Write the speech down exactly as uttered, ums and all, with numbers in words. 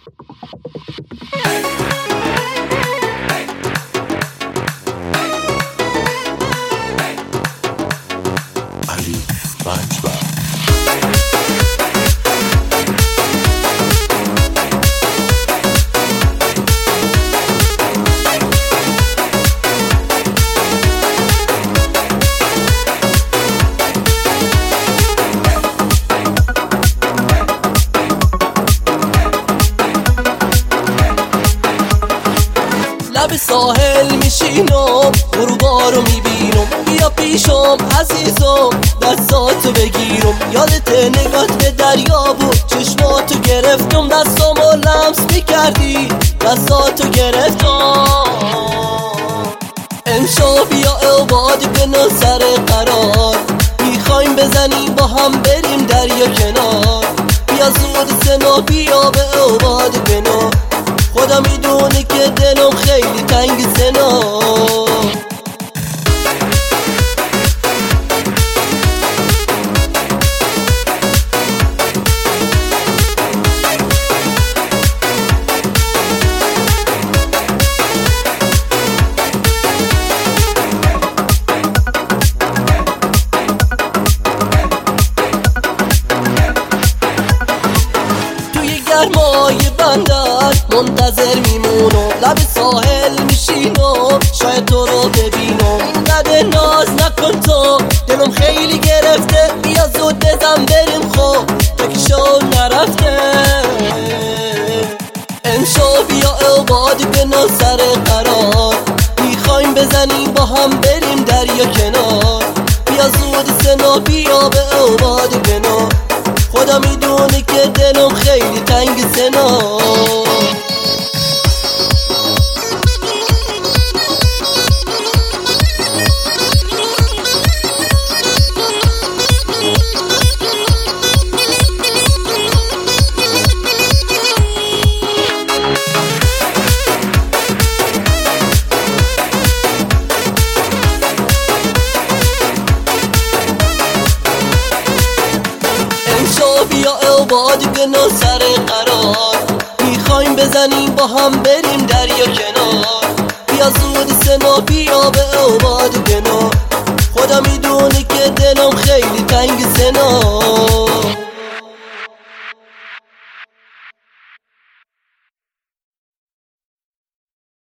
لب ساحل میشینم غروبا رو میبینم، بیا پیشم عزیزم دستاتو بگیرم. یادت نگات به دریا بود، چشماتو گرفتم، دستامو لمس میکردی دستاتو گرفتم. امشب بیا عباد بنا سر قرار، میخوایم بزنیم با هم بریم دریا کنار. بیا زود سنا بیا به عباد بنا، خدا میدونه که دلم خیلی تنگ سنا. توی گرمای بندر منتظر میمونم، لب ساحل میشینم شاید تو رو ببینم. اینقدر ناز نکن تو، دلم خیلی گرفته، بیا زود بزن بریم خب تکیشو نرفته. امشب بیا عباد بنا سر قرار، میخوایم بزنیم با هم بریم دریا کنار. بیا زود سنا بیا به عباد بنا، خدا میدونه که دلم خیلی تنگ سنا. بیا عباد بنا سر قرار، میخوایم بزنیم با هم بریم دریا کنار. بیا زود سنا بیا به عباد بنا، خدا میدونه که دلم خیلی تنگ سنا.